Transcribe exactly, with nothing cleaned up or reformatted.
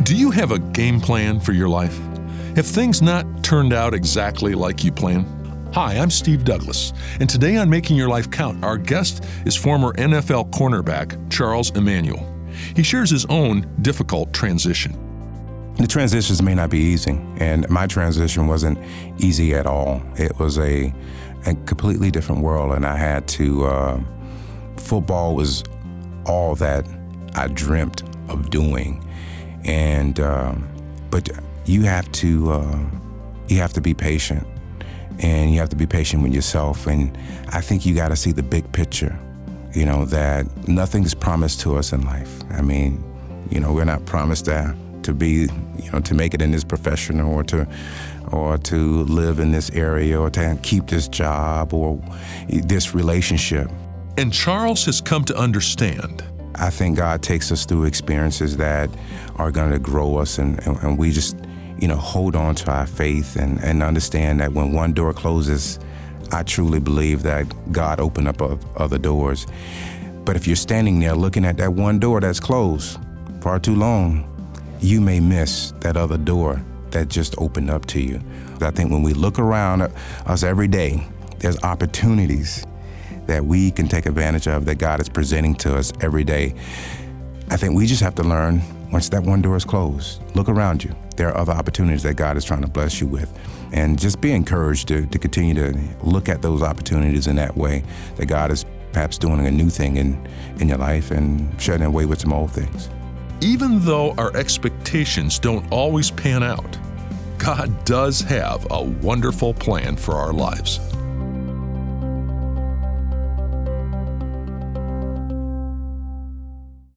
Do you have a game plan for your life? Have things not turned out exactly like you planned? Hi, I'm Steve Douglas, and today on Making Your Life Count, our guest is former N F L cornerback Charles Emmanuel. He shares his own difficult transition. The transitions may not be easy, and my transition wasn't easy at all. It was a, a completely different world, and I had to, uh, football was all that I dreamt of doing. And, uh, but you have to, uh, you have to be patient, and you have to be patient with yourself. And I think you got to see the big picture, you know, that nothing's promised to us in life. I mean, you know, we're not promised that to be, you know, to make it in this profession or to, or to live in this area or to keep this job or this relationship. And Charles has come to understand. I think God takes us through experiences that are going to grow us, and, and, and we just, you know, hold on to our faith and, and understand that when one door closes, I truly believe that God opened up other doors. But if you're standing there looking at that one door that's closed far too long, you may miss that other door that just opened up to you. I think when we look around us every day, there's opportunities that we can take advantage of that God is presenting to us every day. I think we just have to learn, once that one door is closed, look around you. There are other opportunities that God is trying to bless you with. And just be encouraged to, to continue to look at those opportunities in that way, that God is perhaps doing a new thing in, in your life and shedding away with some old things. Even though our expectations don't always pan out, God does have a wonderful plan for our lives.